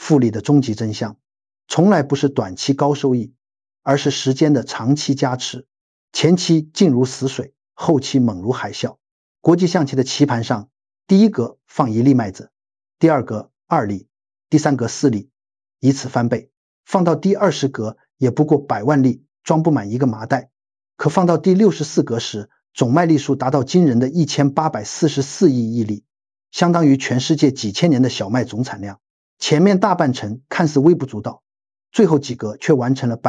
复利的终极真相从来不是短期高收益，而是时间的长期加持。前期静如死水，后期猛如海啸。国际象棋的棋盘上，第一格放1粒麦子，第二格2粒，第三格4粒，以此翻倍。放到第20格也不过100万粒，装不满一个麻袋。可放到第64格时，总麦粒数达到惊人的1844亿亿粒，相当于全世界几千年的小麦总产量。前面大半程看似微不足道，最后几格却完成了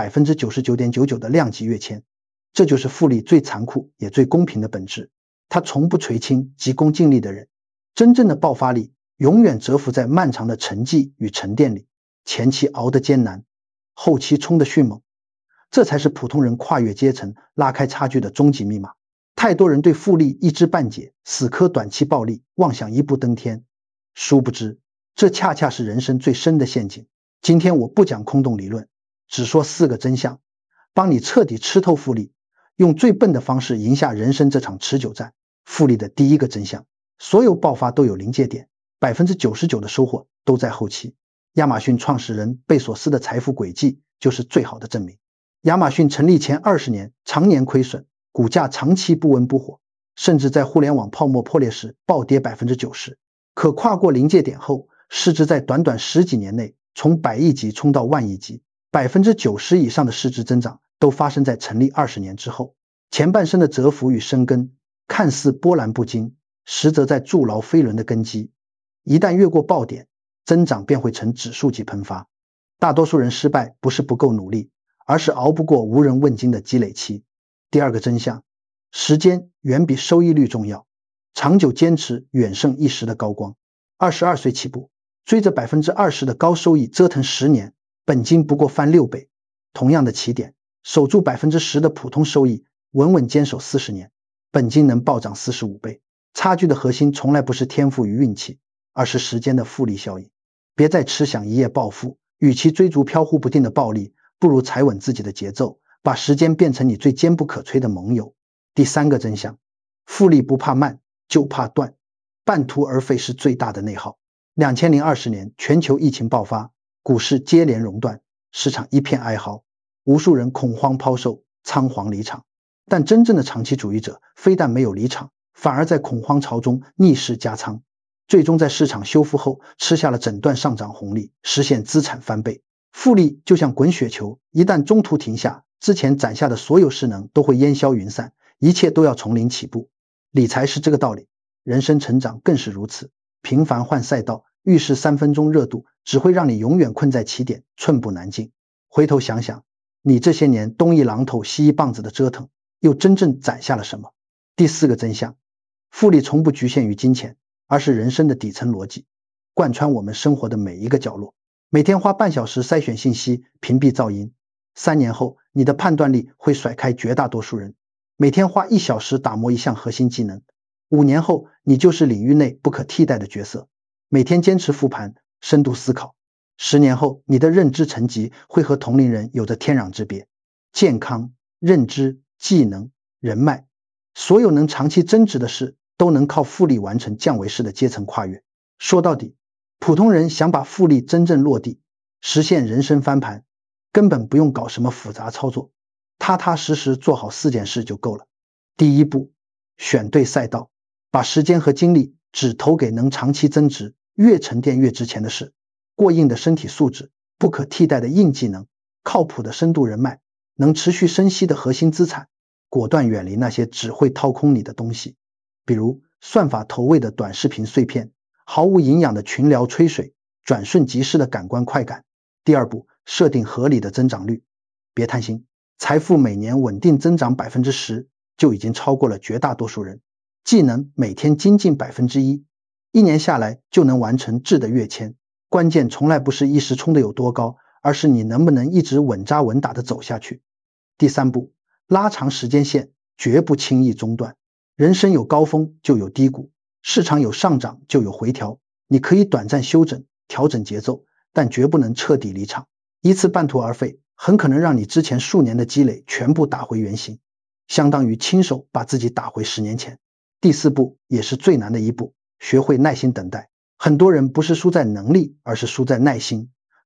99.99% 的量级跃迁。这就是复利最残酷也最公平的本质。它从不垂青急功近利的人，真正的爆发力永远蛰伏在漫长的沉寂与沉淀里，前期熬得艰难，后期冲得迅猛。这才是普通人跨越阶层拉开差距的终极密码。太多人对复利一知半解，死磕短期暴利，妄想一步登天，殊不知这恰恰是人生最深的陷阱。今天我不讲空洞理论，只说4个真相，帮你彻底吃透复利，用最笨的方式赢下人生这场持久战。复利的第一个真相，所有爆发都有临界点， 99% 的收获都在后期。亚马逊创始人贝索斯的财富轨迹就是最好的证明。亚马逊成立前20年常年亏损，股价长期不温不火，甚至在互联网泡沫破裂时暴跌 90%。 可跨过临界点后，市值在短短10几年内从100亿级冲到万亿级， 90% 以上的市值增长都发生在成立20年之后。前半生的蛰伏与生根看似波澜不惊，实则在筑牢飞轮的根基。一旦越过爆点，增长便会呈指数级喷发。大多数人失败不是不够努力，而是熬不过无人问津的积累期。第二个真相，时间远比收益率重要，长久坚持远胜一时的高光。22岁起步，追着 20% 的高收益折腾10年，本金不过翻6倍。同样的起点，守住 10% 的普通收益，稳稳坚守40年，本金能暴涨45倍。差距的核心从来不是天赋与运气，而是时间的复利效应。别再痴想一夜暴富，与其追逐飘忽不定的暴利，不如踩稳自己的节奏，把时间变成你最坚不可摧的盟友。第3个真相，复利不怕慢，就怕断，半途而废是最大的内耗。2020年全球疫情爆发，股市接连熔断，市场一片哀嚎，无数人恐慌抛售，仓皇离场。但真正的长期主义者非但没有离场，反而在恐慌潮中逆势加仓，最终在市场修复后吃下了整段上涨红利，实现资产翻倍。复利就像滚雪球，一旦中途停下，之前攒下的所有势能都会烟消云散，一切都要从零起步。理财是这个道理，人生成长更是如此。频繁换赛道，遇事3分钟热度，只会让你永远困在起点，寸步难进。回头想想，你这些年东一榔头西一棒子的折腾，又真正攒下了什么？第4个真相，复利从不局限于金钱，而是人生的底层逻辑，贯穿我们生活的每一个角落。每天花半小时筛选信息，屏蔽噪音，3年后你的判断力会甩开绝大多数人。每天花1小时打磨一项核心技能，5年后你就是领域内不可替代的角色。每天坚持复盘，深度思考，10年后你的认知层级会和同龄人有着天壤之别。健康、认知、技能、人脉，所有能长期增值的事，都能靠复利完成降维式的阶层跨越。说到底，普通人想把复利真正落地，实现人生翻盘，根本不用搞什么复杂操作，踏踏实实做好4件事就够了。第一步，选对赛道，把时间和精力只投给能长期增值、越沉淀越值钱的事。过硬的身体素质，不可替代的硬技能，靠谱的深度人脉，能持续生息的核心资产，果断远离那些只会掏空你的东西，比如算法投喂的短视频碎片，毫无营养的群聊吹水，转瞬即逝的感官快感。第二步，设定合理的增长率，别贪心，财富每年稳定增长 10%， 就已经超过了绝大多数人。技能每天精进 1%， 1年下来就能完成质的跃迁。关键从来不是一时冲的有多高，而是你能不能一直稳扎稳打的走下去。第3步，拉长时间线，绝不轻易中断。人生有高峰就有低谷，市场有上涨就有回调，你可以短暂休整，调整节奏，但绝不能彻底离场。一次半途而废，很可能让你之前数年的积累全部打回原形，相当于亲手把自己打回10年前。第4步，也是最难的一步，学会耐心等待。很多人不是输在能力，而是输在耐心。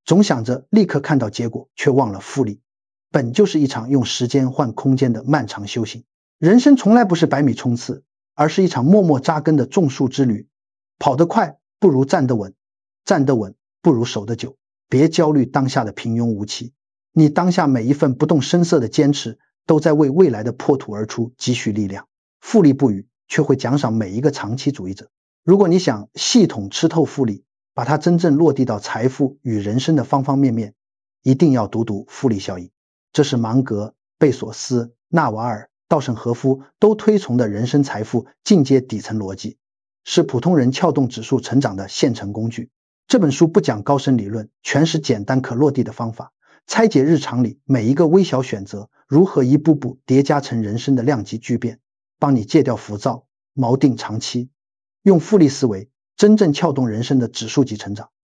总想着立刻看到结果，却忘了复利，本就是一场用时间换空间的漫长修行。人生从来不是百米冲刺，而是一场默默扎根的种树之旅。跑得快不如站得稳，站得稳不如守得久。别焦虑当下的平庸无奇，你当下每一份不动声色的坚持，都在为未来的破土而出积蓄力量。复利不语，却会奖赏每一个长期主义者。如果你想系统吃透复利，把它真正落地到财富与人生的方方面面，一定要读读复利效应。这是芒格、贝索斯、纳瓦尔、稻盛和夫都推崇的人生财富进阶底层逻辑，是普通人撬动指数成长的现成工具。这本书不讲高深理论，全是简单可落地的方法，拆解日常里每一个微小选择如何一步步叠加成人生的量级巨变，帮你戒掉浮躁，锚定长期，用复利思维真正撬动人生的指数级成长。